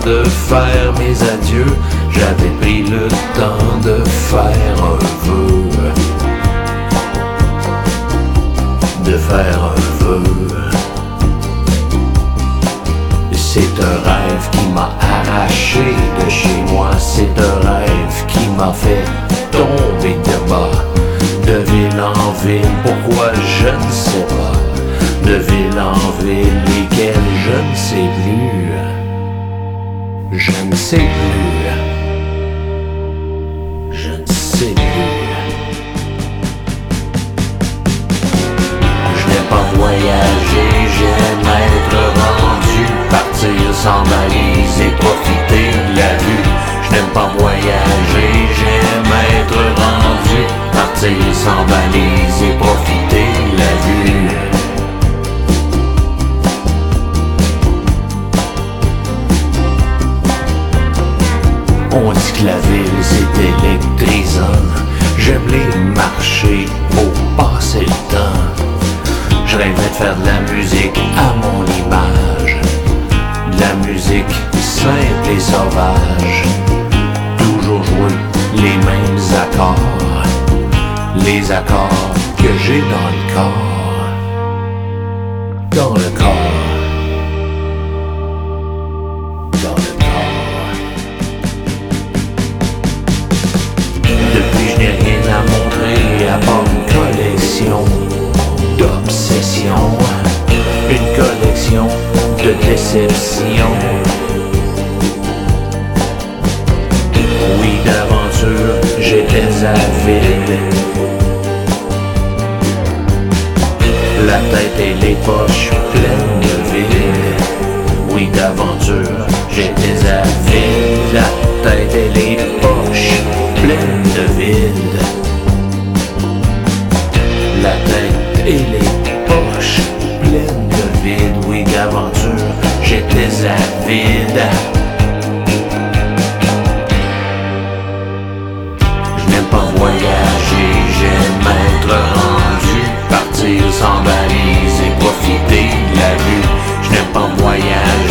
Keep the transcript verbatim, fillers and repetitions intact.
de faire mes adieux, j'avais pris le temps de faire un vœu, de faire un vœu. C'est un rêve qui m'a arraché de chez moi, c'est un rêve qui m'a fait tomber de bas, de ville en ville, pourquoi je ne sais pas, de ville en ville, lesquelles je ne sais plus, je ne sais plus, je ne sais plus. Je n'ai pas voyagé, j'aime être rendu, partir sans valise et profiter de la vue. Je n'aime pas voyager, j'aime être rendu, partir sans valise et profiter de la vue. On dit que la ville c'est électrisant, j'aime les marchés pour passer le temps. Je rêvais de faire de la musique à mon image, de la musique simple et sauvage, toujours jouer les mêmes accords, les accords que j'ai dans le corps, dans le corps, dans le corps. Depuis je n'ai rien à montrer à part une collection d'obsession, une collection de déception. Oui, d'aventure, j'étais avide, la tête et les poches pleines de vide. Oui, d'aventure, j'étais avide, la tête et les poches pleines de vide. La tête et les poches pleines de vide. Oui, d'aventure, j'étais avide. Je n'aime pas voyager, j'aime être rendu, partir sans valise et profiter de la vue. Je n'aime pas voyager,